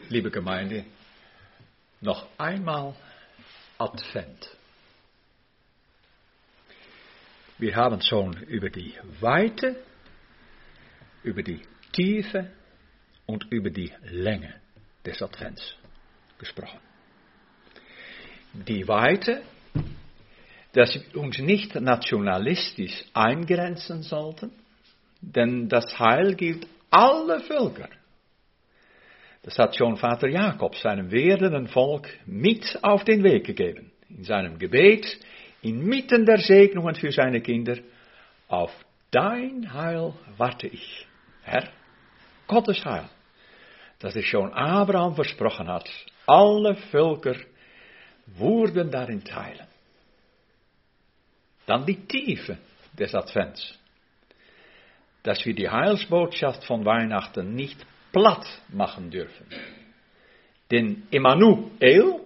liebe Gemeinde, noch einmal Advent. Wir haben schon über die Weite, über die Tiefe und über die Länge des Advents gesprochen. Die Weite, dass wir uns nicht nationalistisch eingrenzen sollten, denn das Heil gilt alle Völker. Das hat schon Vater Jakob seinem werdenden Volk mit auf den Weg gegeben. In seinem Gebet, inmitten der Segnungen für seine Kinder, auf dein Heil warte ich, Herr, Gottes Heil, das er schon Abraham versprochen hat. Alle Völker wurden darin teilen. Dann die Tiefe des Advents, dass wir die Heilsbotschaft von Weihnachten nicht platt machen dürfen. Denn Emmanuel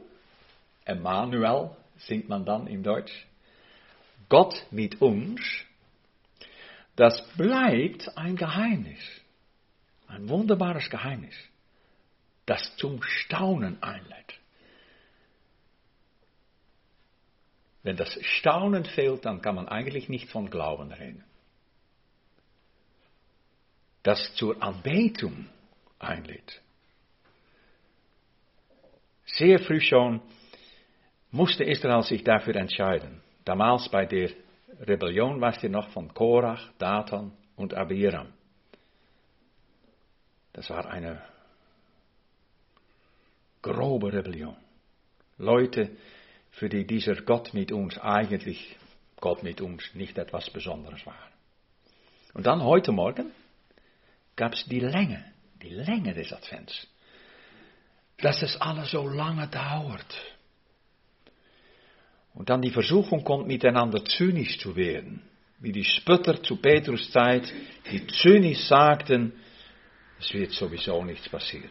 singt man dann in Deutsch, Gott mit uns, das bleibt ein Geheimnis, ein wunderbares Geheimnis, das zum Staunen einlädt. Wenn das Staunen fehlt, dann kann man eigentlich nicht von Glauben reden. Das zur Anbetung einlädt. Sehr früh schon musste Israel sich dafür entscheiden. Damals bei der Rebellion, weißt ihr noch, von Korach, Dathan und Abiram. Das war eine grobe Rebellion. Leute, für die dieser Gott mit uns eigentlich, Gott mit uns, nicht etwas Besonderes war. Und dann heute Morgen gab es die Länge des Advents. Dass es alles so lange dauert. Und dann die Versuchung kommt, miteinander zynisch zu werden. Wie die Spötter zu Petrus Zeit, die zynisch sagten, es wird sowieso nichts passieren.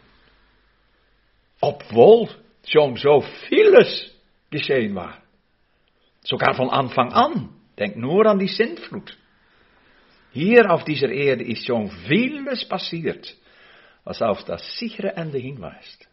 Obwohl schon so vieles geschehen war. Sogar von Anfang an. Denk nur an die Sintflut. Hier auf dieser Erde ist schon vieles passiert, was auf das sichere Ende hinweist.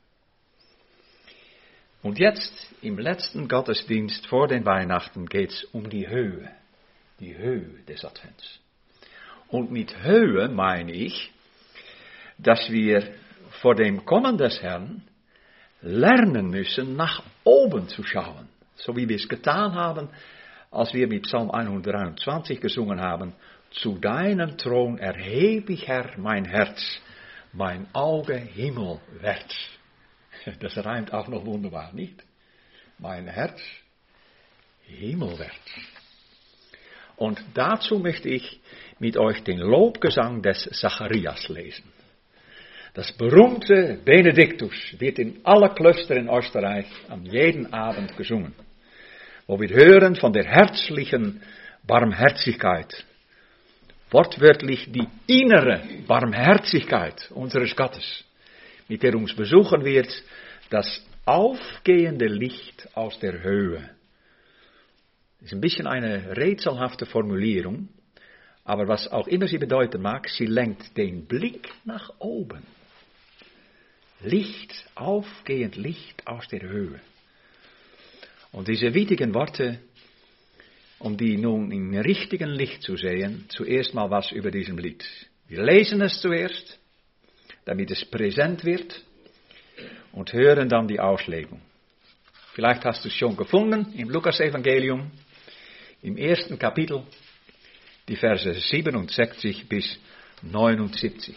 Und jetzt, im letzten Gottesdienst vor den Weihnachten, geht es um die Höhe des Advents. Und mit Höhe meine ich, dass wir vor dem Kommen des Herrn lernen müssen, nach oben zu schauen. So wie wir es getan haben, als wir mit Psalm 123 gesungen haben, zu deinem Thron erhebe ich, Herr, mein Herz, mein Auge himmelwärts. Das reimt auch noch wunderbar, nicht? Mein Herz himmelwärts. Und dazu möchte ich mit euch den Lobgesang des Zacharias lesen. Das berühmte Benediktus wird in alle Klöster in Österreich an jedem Abend gesungen, wo wir hören von der herzlichen Barmherzigkeit, wortwörtlich die innere Barmherzigkeit unseres Gottes, mit der uns besuchen wird, das aufgehende Licht aus der Höhe. Das ist ein bisschen eine rätselhafte Formulierung, aber was auch immer sie bedeuten mag, sie lenkt den Blick nach oben. Licht, aufgehend Licht aus der Höhe. Und diese wichtigen Worte, um die nun im richtigen Licht zu sehen, zuerst mal was über diesem Lied. Wir lesen es zuerst, damit es präsent wird, und hören dann die Auslegung. Vielleicht hast du es schon gefunden im Lukas-Evangelium, im 1. Kapitel, die Verse 67 bis 79.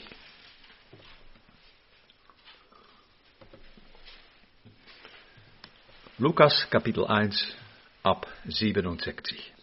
Lukas Kapitel 1 ab 67.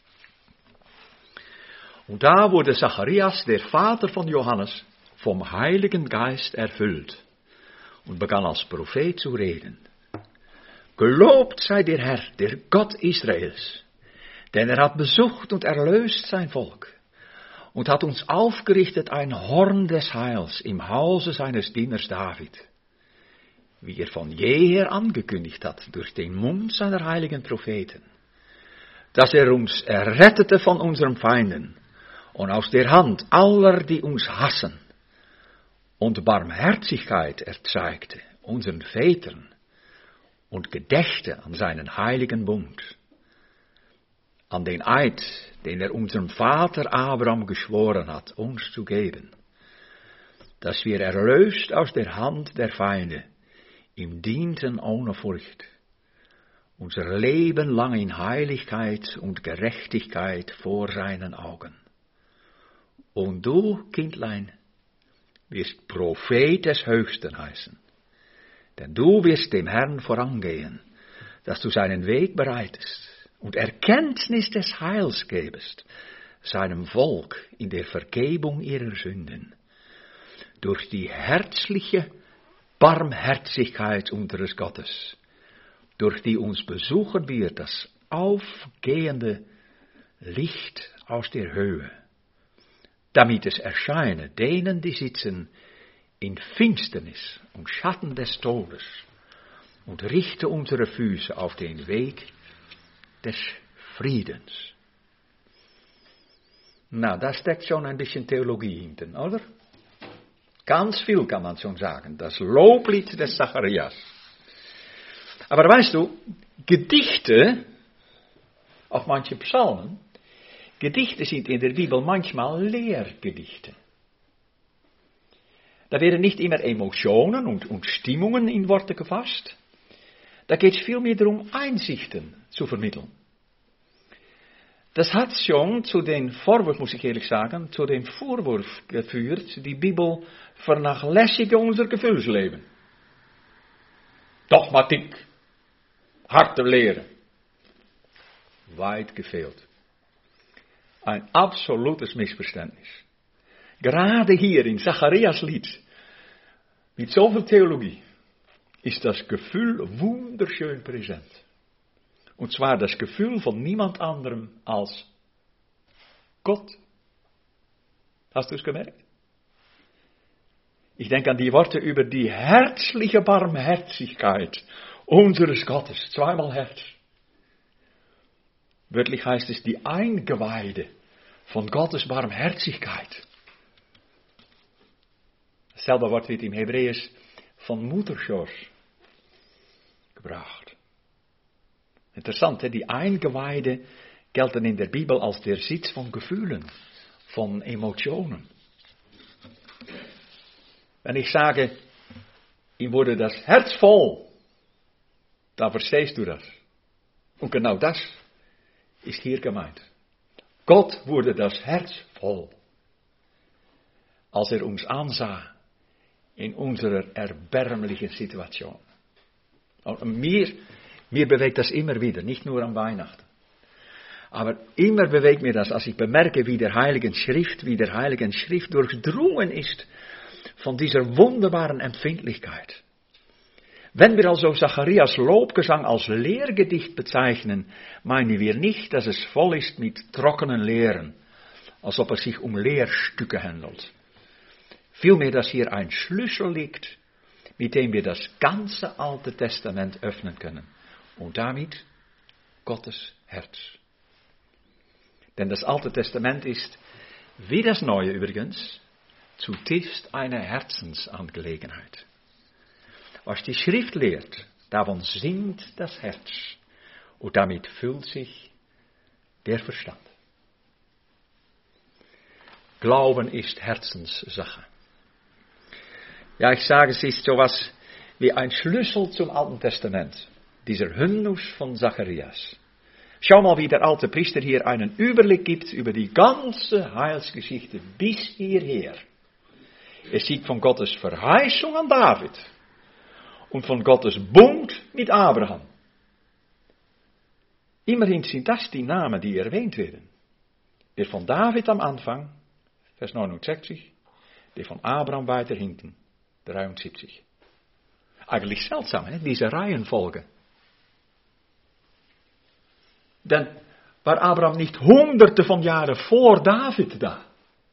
Und da wurde Zacharias, der Vater von Johannes, vom Heiligen Geist erfüllt und begann als Prophet zu reden. Gelobt sei der Herr, der Gott Israels, denn er hat besucht und erlöst sein Volk und hat uns aufgerichtet ein Horn des Heils im Hause seines Dieners David, wie er von jeher angekündigt hat durch den Mund seiner heiligen Propheten, dass er uns errettete von unseren Feinden und aus der Hand aller, die uns hassen, und Barmherzigkeit erzeigte unseren Vätern und gedächte an seinen heiligen Bund, an den Eid, den er unserem Vater Abraham geschworen hat, uns zu geben, dass wir erlöst aus der Hand der Feinde ihm dienten ohne Furcht, unser Leben lang in Heiligkeit und Gerechtigkeit vor seinen Augen. Und du, Kindlein, wirst Prophet des Höchsten heißen, denn du wirst dem Herrn vorangehen, dass du seinen Weg bereitest und Erkenntnis des Heils gebest, seinem Volk in der Vergebung ihrer Sünden, durch die herzliche Barmherzigkeit unseres Gottes, durch die uns besuchen wird das aufgehende Licht aus der Höhe, damit es erscheine denen, die sitzen in Finsternis und Schatten des Todes, und richte unsere Füße auf den Weg des Friedens. Na, da steckt schon ein bisschen Theologie hinten, oder? Ganz viel kann man schon sagen. Das Loblied des Zacharias. Aber weißt du, Gedichte, auch manche Psalmen, Gedichte sind in der Bibel manchmal Lehrgedichte. Da werden nicht immer Emotionen und Stimmungen in Worte gefasst. Da geht es vielmehr darum, Einsichten zu vermitteln. Das hat schon zu den Vorwurf, muss ich ehrlich sagen, zu dem Vorwurf geführt, die Bibel vernachlässige unser Gefühlsleben. Dogmatik, harte Lehre. Weit gefehlt. Ein absolutes Missverständnis. Gerade hier in Zacharias Lied, mit so viel Theologie, ist das Gefühl wunderschön präsent. Und zwar das Gefühl von niemand anderem als Gott. Hast du es gemerkt? Ich denke an die Worte über die herzliche Barmherzigkeit unseres Gottes. Zweimal Herz. Wörtlich heißt es die Eingeweide von Gottes Barmherzigkeit. Dasselbe Wort wird im Hebräisch von Mutterschors gebracht. Interessant, die Eingeweide gelten in der Bibel als der Sitz von Gefühlen, von Emotionen. Wenn ich sage, ihm wurde das Herz voll, dann verstehst du das. Und genau das ist hier gemeint. Gott wurde das Herz voll, als uns ansah in unserer erbärmlichen Situation. Und mir bewegt das immer wieder, nicht nur am Weihnachten. Aber immer bewegt mir das, als ich bemerke, wie der Heiligen Schrift durchdrungen ist von dieser wunderbaren Empfindlichkeit. Wenn wir also Zacharias Lobgesang als Lehrgedicht bezeichnen, meinen wir nicht, dass es voll ist mit trockenen Lehren, als ob es sich um Lehrstücke handelt. Vielmehr, dass hier ein Schlüssel liegt, mit dem wir das ganze Alte Testament öffnen können. Und damit Gottes Herz. Denn das Alte Testament ist, wie das Neue übrigens, zutiefst eine Herzensangelegenheit. Was die Schrift lehrt, davon singt das Herz und damit füllt sich der Verstand. Glauben ist Herzenssache. Ja, ich sage, es ist sowas wie ein Schlüssel zum Alten Testament, dieser Hymnus von Zacharias. Schau mal, wie der alte Priester hier einen Überblick gibt über die ganze Heilsgeschichte bis hierher. Er sieht von Gottes Verheißung an David und von Gottes Bund mit Abraham. Immerhin sind das die Namen, die erwähnt werden. Der von David am Anfang, Vers 69, der von Abraham weiter hinten, 73. Eigentlich seltsam, diese Reihenfolge. Denn war Abraham nicht hunderte von Jahren vor David da?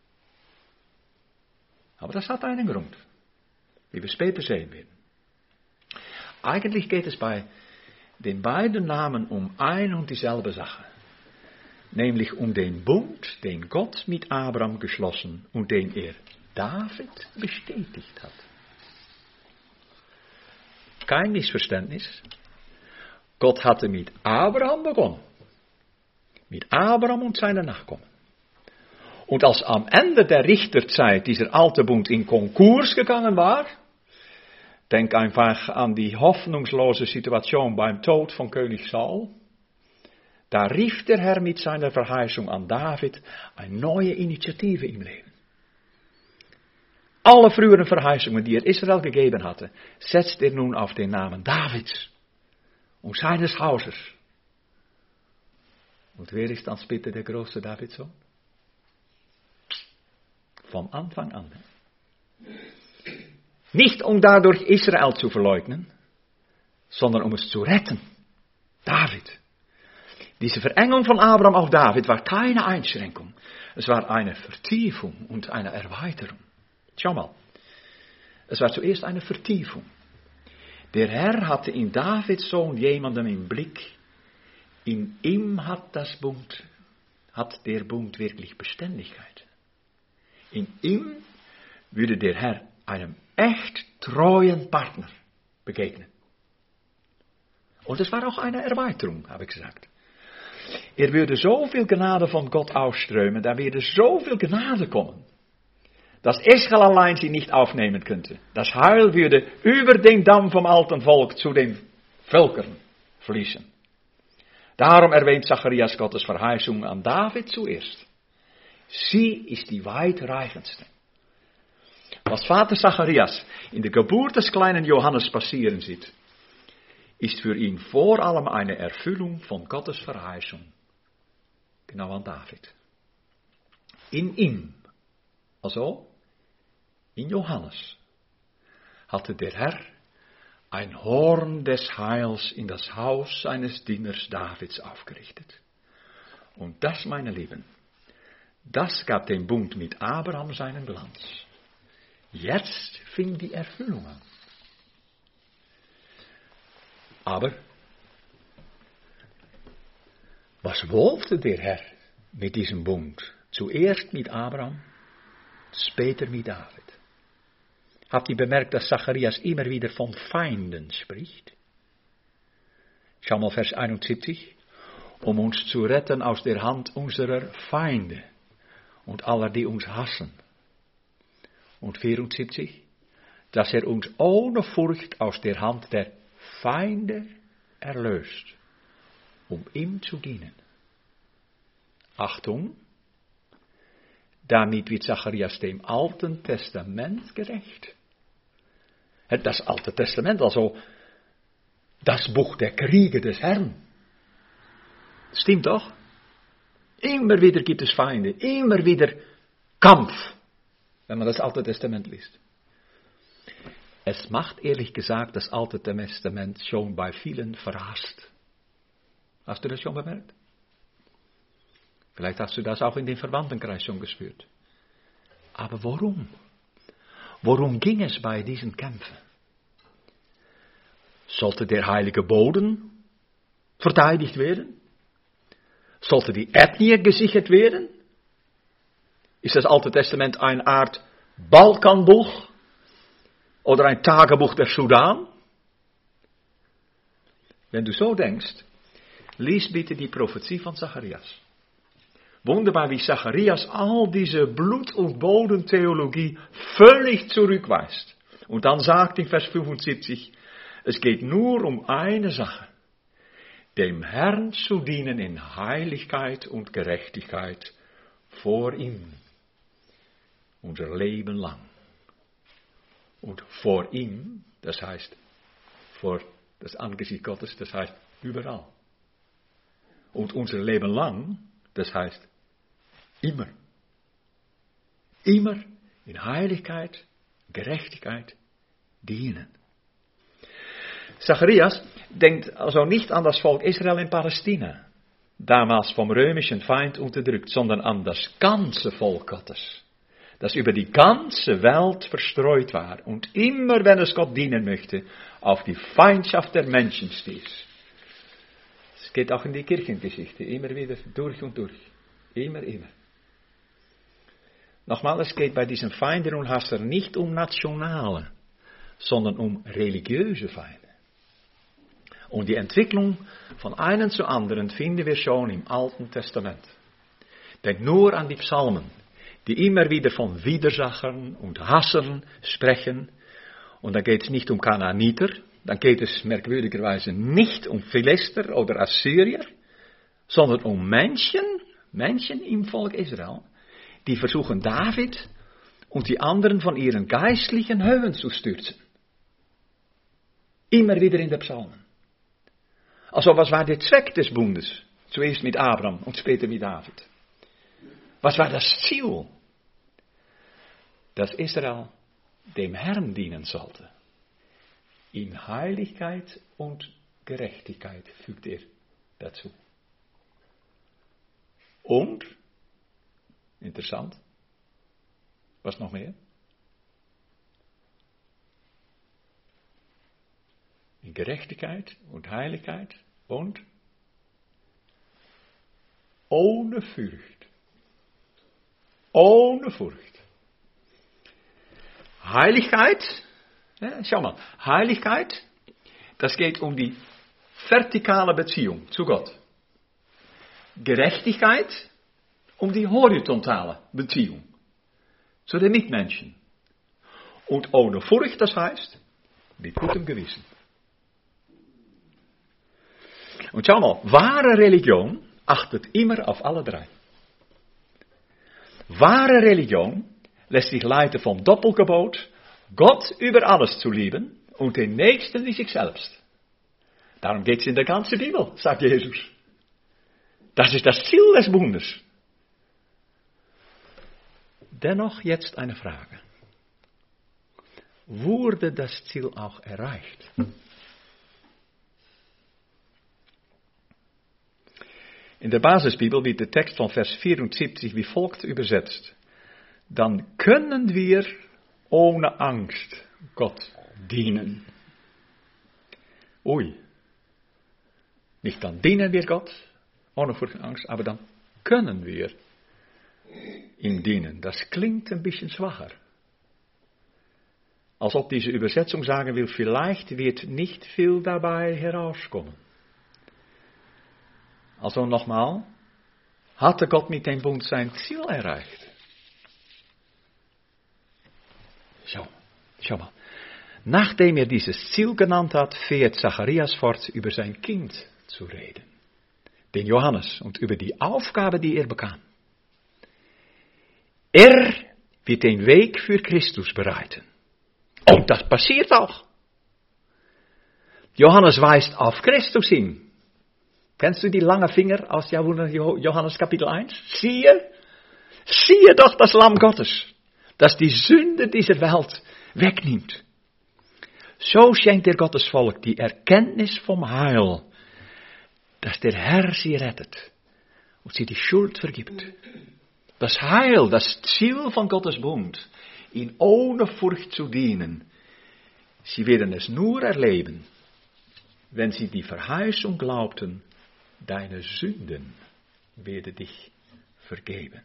Aber das hat einen Grund, wie wir später sehen werden. Eigentlich geht es bei den beiden Namen um ein und dieselbe Sache. Nämlich um den Bund, den Gott mit Abraham geschlossen und den er David bestätigt hat. kein Missverständnis. Gott hatte mit Abraham begonnen. Mit Abraham und seinen Nachkommen. Und als am Ende der Richterzeit dieser alte Bund in Konkurs gegangen war, denk einfach an die hoffnungslose Situation beim Tod von König Saul, da rief der Herr mit seiner Verheißung an David eine neue Initiative im Leben. Alle früheren Verheißungen, die er Israel gegeben hatte, setzt er nun auf den Namen Davids und seines Hauses. Und wer ist dann bitte der große Davidsohn? Vom Anfang an. Nicht um dadurch Israel zu verleugnen, sondern um es zu retten. David. Diese Verengung von Abraham auf David war keine Einschränkung. Es war eine Vertiefung und eine Erweiterung. Schau mal. Es war zuerst eine Vertiefung. Der Herr hatte in Davids Sohn jemanden im Blick. In ihm hat der Bund wirklich Beständigkeit. In ihm würde der Herr einem echt treuen Partner begegnen. Und es war auch eine Erweiterung, habe ich gesagt. Er würde so viel Gnade von Gott ausströmen, da würde so viel Gnade kommen, dass Israel allein sie nicht aufnehmen könnte. Das Heil würde über den Damm vom alten Volk zu den Völkern fließen. Darum erwähnt Zacharias Gottes Verheißung an David zuerst. Sie ist die weitreichendste. Was Vater Zacharias in der Geburt des kleinen Johannes passieren sieht, ist für ihn vor allem eine Erfüllung von Gottes Verheißung. Genau an David. In ihm, also in Johannes, hatte der Herr ein Horn des Heils in das Haus seines Dieners Davids aufgerichtet. Und das, meine Lieben, das gab dem Bund mit Abraham seinen Glanz. Jetzt fing die Erfüllung an. Aber, was wollte der Herr mit diesem Bund? Zuerst mit Abraham, später mit David. Habt ihr bemerkt, dass Zacharias immer wieder von Feinden spricht? Schau mal Vers 71. Um uns zu retten aus der Hand unserer Feinde und aller, die uns hassen. Und 74. Dass er uns ohne Furcht aus der Hand der Feinde erlöst, um ihm zu dienen. Achtung, damit wird Zacharias dem Alten Testament gerecht. Das Alte Testament, also das Buch der Kriege des Herrn. Stimmt doch? Immer wieder gibt es Feinde, immer wieder Kampf, wenn man das Alte Testament liest. Es macht ehrlich gesagt das Alte Testament schon bei vielen verhasst. Hast du das schon bemerkt? Vielleicht hast du das auch in den Verwandtenkreis schon gespürt. Aber warum? Worum ging es bei diesen Kämpfen? Sollte der heilige Boden verteidigt werden? Sollte die Ethnie gesichert werden? Ist das Alte Testament eine Art Balkanbuch oder ein Tagebuch der Sudan? Wenn du so denkst, lies bitte die Prophetie von Zacharias. Wunderbar, wie Zacharias all diese Blut- und Bodentheologie völlig zurückweist. Und dann sagt in Vers 75, es geht nur um eine Sache. Dem Herrn zu dienen in Heiligkeit und Gerechtigkeit vor ihm. Unser Leben lang. Und vor ihm, das heißt, vor das Angesicht Gottes, das heißt überall. Und unser Leben lang, das heißt immer. Immer in Heiligkeit, Gerechtigkeit dienen. Zacharias denkt also nicht an das Volk Israel in Palästina, damals vom römischen Feind unterdrückt, sondern an das ganze Volk Gottes, das über die ganze Welt verstreut war und immer, wenn es Gott dienen möchte, auf die Feindschaft der Menschen stieß. Es geht auch in die Kirchengeschichte, immer wieder durch und durch, immer. Nochmal, es geht bei diesen Feinden und Hassern nicht um nationale, sondern um religiöse Feinde. Und die Entwicklung von einem zu anderen finden wir schon im Alten Testament. Denk nur an die Psalmen, die immer wieder von Widersachern und Hassern sprechen. Und da geht es nicht um Kanaaniter, dann geht es merkwürdigerweise nicht um Philister oder Assyrier, sondern um Menschen im Volk Israel, die versuchen David und die anderen von ihren geistlichen Höhen zu stürzen. Immer wieder in den Psalmen. Also was war der Zweck des Bundes? Zuerst mit Abraham und später mit David. Was war das Ziel? Dass Israel dem Herrn dienen sollte. In Heiligkeit und Gerechtigkeit fügt er dazu. Und, interessant, was noch mehr? In Gerechtigkeit und Heiligkeit und ohne Furcht. Ohne Furcht. Heiligkeit, ja, schau mal, Heiligkeit, das geht um die vertikale Beziehung zu Gott. Gerechtigkeit um die horizontale Beziehung zu den Mitmenschen. Und ohne Furcht, das heißt, mit gutem Gewissen. Und schau mal, wahre Religion achtet immer auf alle drei. Wahre Religion lässt sich leiten vom Doppelgebot, Gott über alles zu lieben und den Nächsten wie sich selbst. Darum geht es in der ganzen Bibel, sagt Jesus. Das ist das Ziel des Bundes. Dennoch jetzt eine Frage. Wurde das Ziel auch erreicht? In der Basisbibel wird der Text von Vers 74 wie folgt übersetzt. Dann können wir ohne Angst Gott dienen. Ui. Nicht dann dienen wir Gott, ohne Furcht und Angst, aber dann können wir ihm dienen. Das klingt ein bisschen schwacher. Als ob diese Übersetzung sagen will, vielleicht wird nicht viel dabei herauskommen. Also nochmal, hatte Gott mit dem Bund sein Ziel erreicht? Schau mal. Nachdem er dieses Ziel genannt hat, fährt Zacharias fort, über sein Kind zu reden. Den Johannes und über die Aufgabe, die er bekam. Er wird den Weg für Christus bereiten. Und das passiert auch. Johannes weist auf Christus hin. Kennst du die lange Finger aus Johannes Kapitel 1? Siehe doch das Lamm Gottes, das die Sünde dieser Welt wegnimmt. So schenkt der Gottes Volk die Erkenntnis vom Heil, dass der Herr sie rettet und sie die Schuld vergibt. Das Heil, das Ziel von Gottes Bund, ihn ohne Furcht zu dienen. Sie werden es nur erleben, wenn sie die Verheißung glaubten, deine Sünden werden dich vergeben.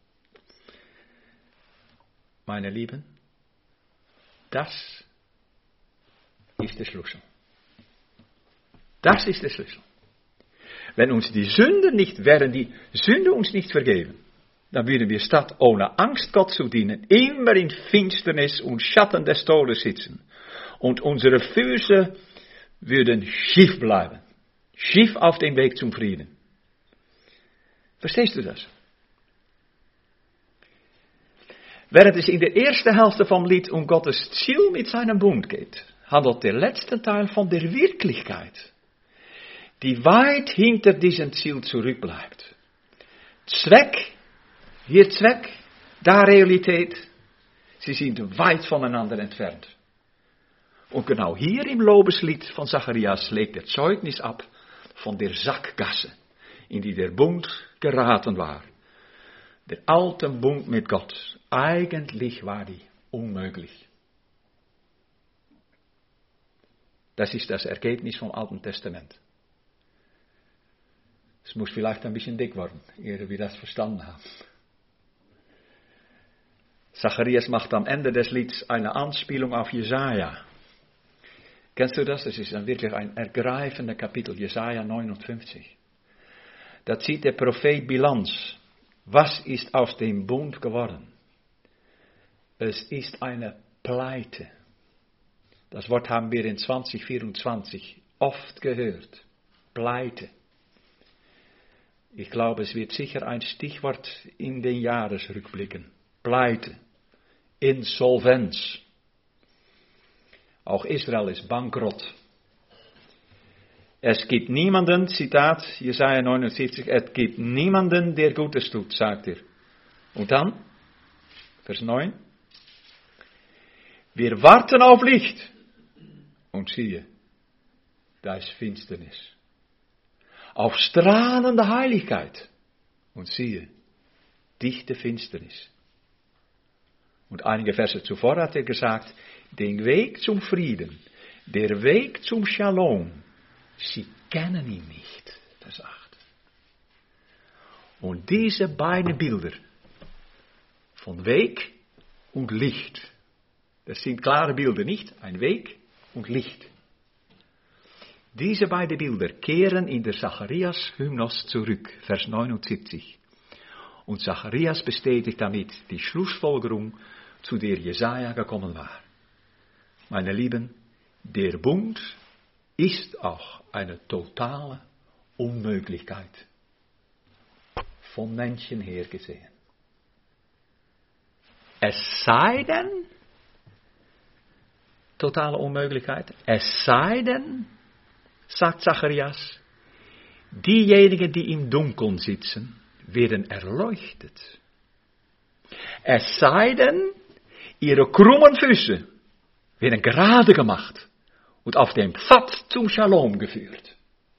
Meine Lieben, das ist der Schlüssel. Das ist der Schlüssel. Wenn uns die Sünden nicht, wären die Sünde uns nicht vergeben, dann würden wir statt ohne Angst Gott zu dienen, immer in Finsternis und Schatten des Todes sitzen. Und unsere Füße würden schief bleiben. Schief auf dem Weg zum Frieden. Verstehst du das? Während es in der ersten Hälfte vom Lied um Gottes Ziel mit seinem Bund geht, handelt der letzte Teil von der Wirklichkeit, die weit hinter diesem Ziel zurückbleibt. Zweck, hier Zweck, da Realität, sie sind weit voneinander entfernt. Und genau hier im Lobeslied von Zacharias legt er Zeugnis ab von der Sackgasse, in die der Bund geraten war. Der alte Bund mit Gott, eigentlich war die unmöglich. Das ist das Ergebnis vom Alten Testament. Es muss vielleicht ein bisschen dick werden, ehe wir das verstanden haben. Zacharias macht am Ende des Lieds eine Anspielung auf Jesaja. Kennst du das? Es ist dann wirklich ein ergreifender Kapitel, Jesaja 59. Da zieht der Prophet Bilanz. Was ist aus dem Bund geworden? Es ist eine Pleite. Das Wort haben wir in 2024 oft gehört. Pleite. Ich glaube, es wird sicher ein Stichwort in den Jahresrückblicken. Pleite. Insolvenz. Auch Israel ist bankrott. Es gibt niemanden, Zitat Jesaja 79, es gibt niemanden, der Gutes tut, sagt er. Und dann, Vers 9. Wir warten auf Licht. Und siehe, da ist Finsternis. Auf strahlende Heiligkeit. Und siehe, dichte Finsternis. Und einige Verse zuvor hat er gesagt, den Weg zum Frieden, der Weg zum Shalom, sie kennen ihn nicht. Vers 8. Und diese beiden Bilder von Weg und Licht, das sind klare Bilder, nicht? Ein Weg und Licht. Diese beiden Bilder kehren in der Zacharias-Hymnos zurück, Vers 79. Und Zacharias bestätigt damit die Schlussfolgerung, zu der Jesaja gekommen war. Meine Lieben, der Bund ist auch eine totale Unmöglichkeit, von Menschen her gesehen. Es sei denn, totale Unmöglichkeit, es sei denn, sagt Zacharias, diejenigen, die im Dunkeln sitzen, werden erleuchtet. Es sei denn, ihre krummen Füße werden gerade gemacht und auf dem Pfad zum Shalom geführt.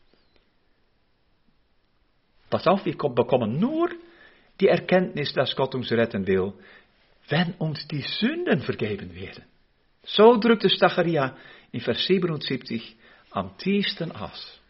Pass auf, wir bekommen nur die Erkenntnis, dass Gott uns retten will, wenn uns die Sünden vergeben werden. So drückt es Zacharia in Vers 77 am tiefsten aus.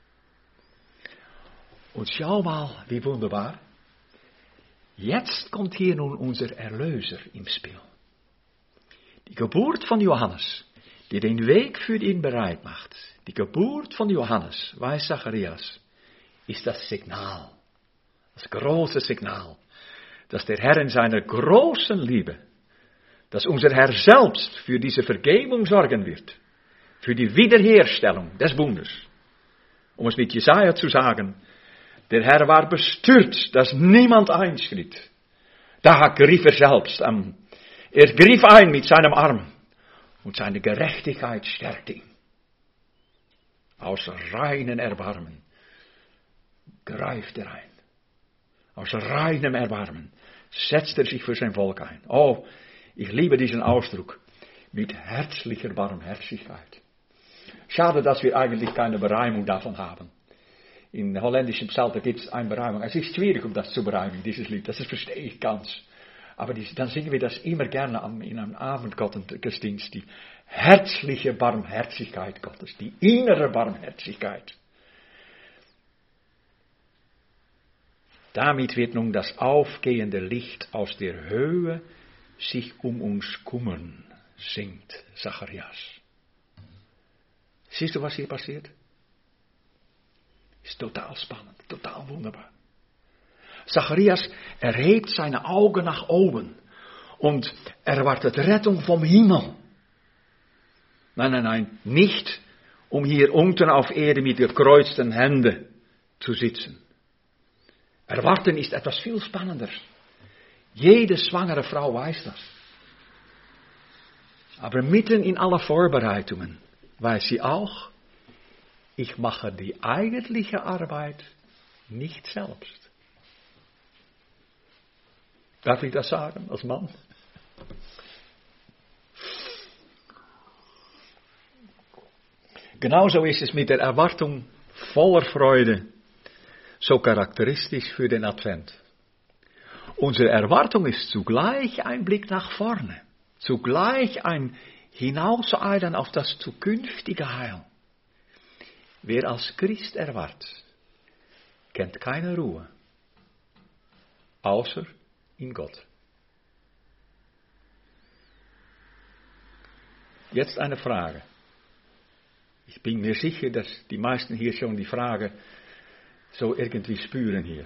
Und schau mal, wie wunderbar. Jetzt kommt hier nun unser Erlöser im Spiel. Die Geburt von Johannes, die den Weg für ihn bereit macht. Die Geburt von Johannes, weiß Zacharias, ist das Signal, das große Signal, dass der Herr in seiner großen Liebe, dass unser Herr selbst für diese Vergebung sorgen wird, für die Wiederherstellung des Bundes. Um es mit Jesaja zu sagen, der Herr war bestürzt, dass niemand einschritt. Da griff er selbst an. Er griff ein mit seinem Arm und seine Gerechtigkeit stärkte ihn. Aus reinem Erbarmen greift er ein. Aus reinem Erbarmen setzt er sich für sein Volk ein. Oh, ich liebe diesen Ausdruck. Mit herzlicher Barmherzigkeit. Schade, dass wir eigentlich keine Bereimung davon haben. In holländischen Psalter gibt es eine Bereimung. Es ist schwierig, um das zu bereimen, dieses Lied. Das verstehe ich ganz. Aber dann singen wir das immer gerne in einem Abendgottesdienst. Die herzliche Barmherzigkeit Gottes. Die innere Barmherzigkeit. Damit wird nun das aufgehende Licht aus der Höhe sich um uns kümmern, singt Zacharias. Siehst du, was hier passiert? Ist total spannend, total wunderbar. Zacharias erhebt seine Augen nach oben und erwartet Rettung vom Himmel. Nein, nicht um hier unten auf Erde mit gekreuzten Händen zu sitzen. Erwarten ist etwas viel spannender. Jede schwangere Frau weiß das. Aber mitten in alle Vorbereitungen weiß sie auch, ich mache die eigentliche Arbeit nicht selbst. Darf ich das sagen als Mann? Genauso ist es mit der Erwartung voller Freude so charakteristisch für den Advent. Unsere Erwartung ist zugleich ein Blick nach vorne, zugleich ein Hinauseilen auf das zukünftige Heil. Wer als Christ erwartet, kennt keine Ruhe, außer in Gott. Jetzt eine Frage. Ich bin mir sicher, dass die meisten hier schon die Frage so irgendwie spüren hier.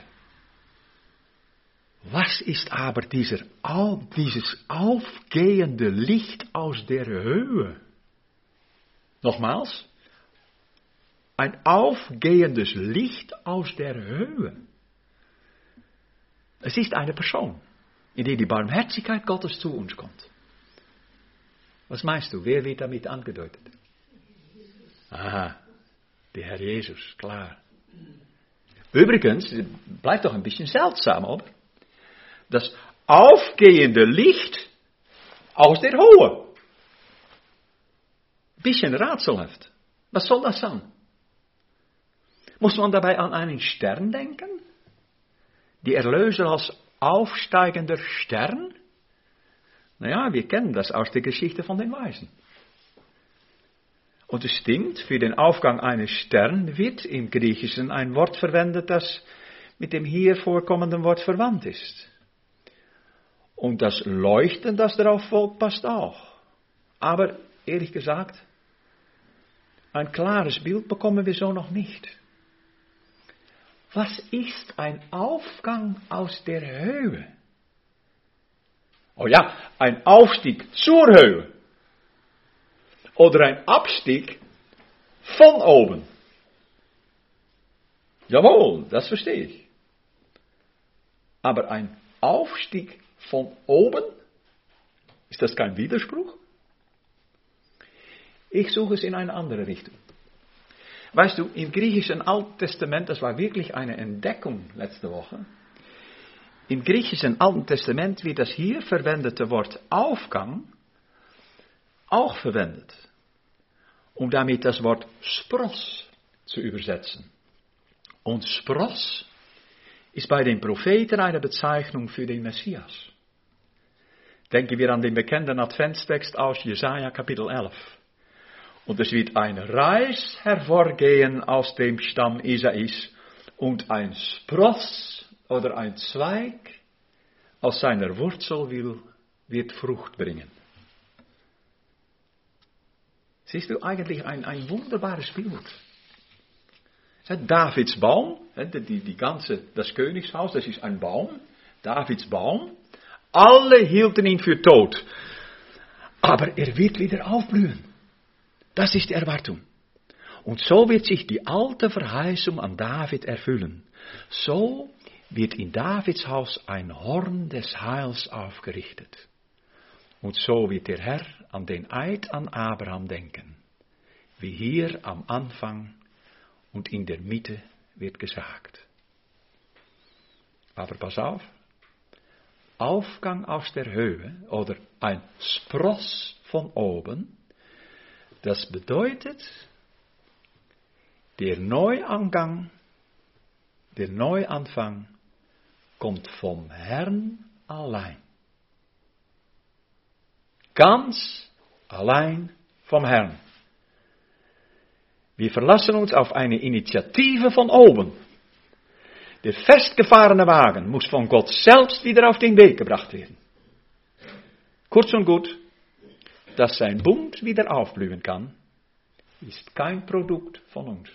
Was ist aber dieses aufgehende Licht aus der Höhe? Nochmals, ein aufgehendes Licht aus der Höhe. Es ist eine Person, in der die Barmherzigkeit Gottes zu uns kommt. Was meinst du, wer wird damit angedeutet? Aha, der Herr Jesus, klar. Übrigens, bleibt doch ein bisschen seltsam, oder? Das aufgehende Licht aus der Höhe. Bisschen rätselhaft. Was soll das sein? Muss man dabei an einen Stern denken? Die Erlöser als aufsteigender Stern? Naja, wir kennen das aus der Geschichte von den Weisen. Und es stimmt, für den Aufgang eines Sterns wird im Griechischen ein Wort verwendet, das mit dem hier vorkommenden Wort verwandt ist. Und das Leuchten, das darauf folgt, passt auch. Aber ehrlich gesagt, ein klares Bild bekommen wir so noch nicht. Was ist ein Aufgang aus der Höhe? Oh ja, ein Aufstieg zur Höhe. Oder ein Abstieg von oben. Jawohl, das verstehe ich. Aber ein Aufstieg von oben? Ist das kein Widerspruch? Ich suche es in eine andere Richtung. Weißt du, im griechischen Alten Testament, das war wirklich eine Entdeckung letzte Woche. Im griechischen Alten Testament wird das hier verwendete Wort Aufgang auch verwendet, um damit das Wort Spross zu übersetzen. Und Spross ist bei den Propheten eine Bezeichnung für den Messias. Denken wir an den bekannten Adventstext aus Jesaja Kapitel 11. Und es wird ein Reis hervorgehen aus dem Stamm Isais und ein Spross oder ein Zweig aus seiner Wurzel wird Frucht bringen. Siehst du eigentlich ein wunderbares Bild. Davids Baum, das Königshaus, das ist ein Baum, Davids Baum. Alle hielten ihn für tot. Aber er wird wieder aufblühen. Das ist die Erwartung. Und so wird sich die alte Verheißung an David erfüllen. So wird in Davids Haus ein Horn des Heils aufgerichtet. Und so wird der Herr an den Eid an Abraham denken, wie hier am Anfang und in der Mitte wird gesagt. Aber pass auf, Aufgang aus der Höhe oder ein Spross von oben, das bedeutet, der Neuanfang kommt vom Herrn allein. Ganz allein vom Herrn. Wir verlassen uns auf eine Initiative von oben. Der festgefahrene Wagen muss von Gott selbst wieder auf den Weg gebracht werden. Kurz und gut, dass sein Bund wieder aufblühen kann, ist kein Produkt von uns.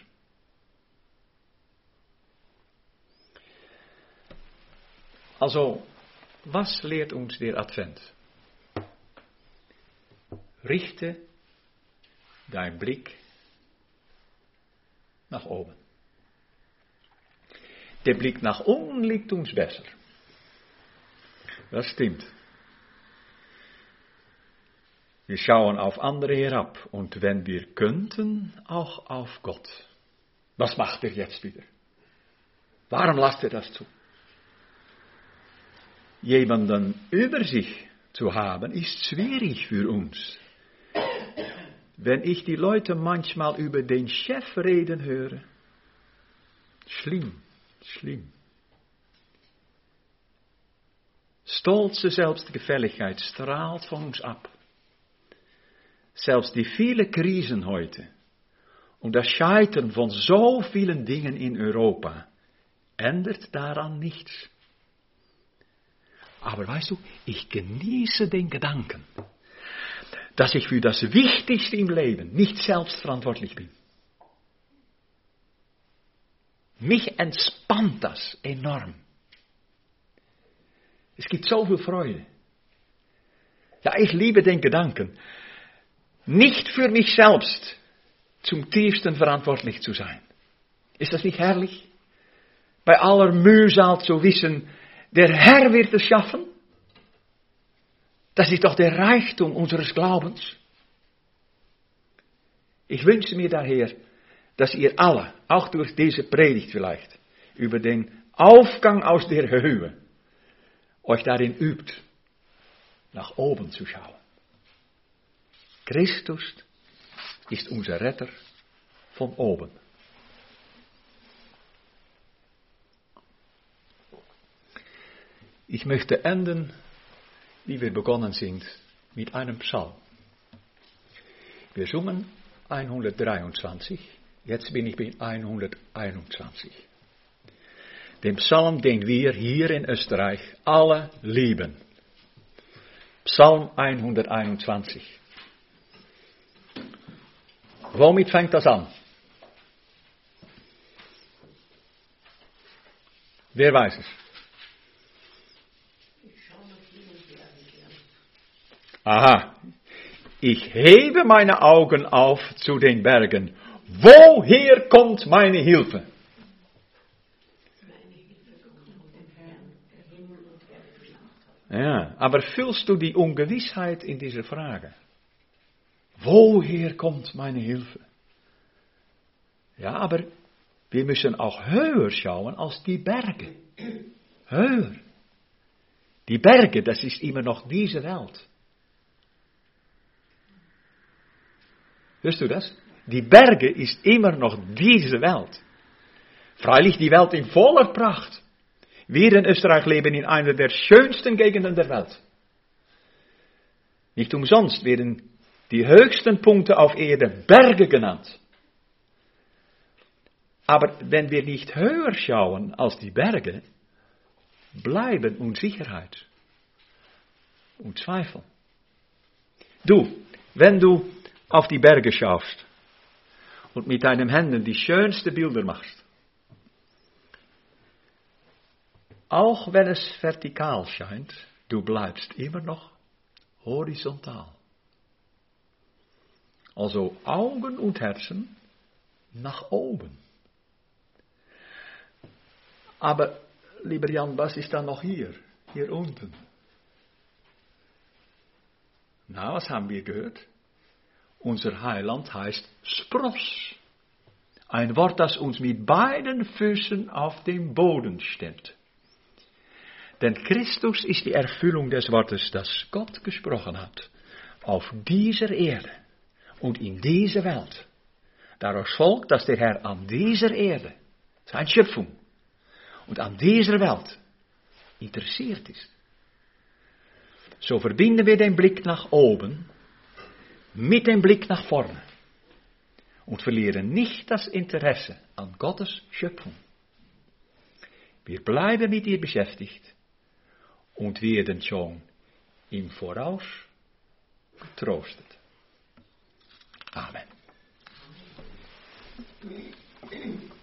Also, was lehrt uns der Advent? Richte dein Blick nach oben. Der Blick nach unten liegt uns besser. Das stimmt. Wir schauen auf andere herab und wenn wir könnten, auch auf Gott. Was macht er jetzt wieder? Warum lasst er das zu? Jemanden über sich zu haben, ist schwierig für uns. Wenn ich die Leute manchmal über den Chef reden höre, schlimm. Stolze Selbstgefälligkeit strahlt von uns ab. Selbst die vielen Krisen heute und das Scheitern von so vielen Dingen in Europa ändert daran nichts. Aber weißt du, ich genieße den Gedanken, dass ich für das Wichtigste im Leben nicht selbst verantwortlich bin. Mich entspannt das enorm. Es gibt so viel Freude. Ja, ich liebe den Gedanken, nicht für mich selbst zum tiefsten verantwortlich zu sein. Ist das nicht herrlich? Bei aller Mühsal zu wissen, der Herr wird es schaffen. Das ist doch der Reichtum unseres Glaubens. Ich wünsche mir daher, dass ihr alle, auch durch diese Predigt vielleicht, über den Aufgang aus der Höhe, euch darin übt, nach oben zu schauen. Christus ist unser Retter von oben. Ich möchte enden, wie wir begonnen sind, mit einem Psalm. Wir singen 123, jetzt bin ich bei 121. Den Psalm, den wir hier in Österreich alle lieben. Psalm 121. Womit fängt das an? Wer weiß es? Aha. Ich hebe meine Augen auf zu den Bergen. Woher kommt meine Hilfe? Ja, aber fühlst du die Ungewissheit in dieser Frage? Woher kommt meine Hilfe? Ja, aber wir müssen auch höher schauen als die Berge. Höher. Die Berge, das ist immer noch diese Welt. Hörst du das? Die Berge ist immer noch diese Welt. Freilich die Welt in voller Pracht. Wir in Österreich leben in einer der schönsten Gegenden der Welt. Nicht umsonst werden die höchsten Punkte auf Erde Berge genannt. Aber wenn wir nicht höher schauen als die Berge, bleiben Unsicherheit und Zweifel. Wenn du auf die Berge schaust und mit deinen Händen die schönsten Bilder machst, auch wenn es vertikal scheint, du bleibst immer noch horizontal. Also Augen und Herzen nach oben. Aber, lieber Jan, was ist dann noch hier unten? Na, was haben wir gehört? Unser Heiland heißt Spross. Ein Wort, das uns mit beiden Füßen auf dem Boden stemmt. Denn Christus ist die Erfüllung des Wortes, das Gott gesprochen hat, auf dieser Erde und in dieser Welt. Daraus folgt, dass der Herr an dieser Erde, seine Schöpfung, und an dieser Welt interessiert ist. So verbinden wir den Blick nach oben mit dem Blick nach vorne und verlieren nicht das Interesse an Gottes Schöpfung. Wir bleiben mit ihr beschäftigt und werden schon im Voraus getröstet. Amen.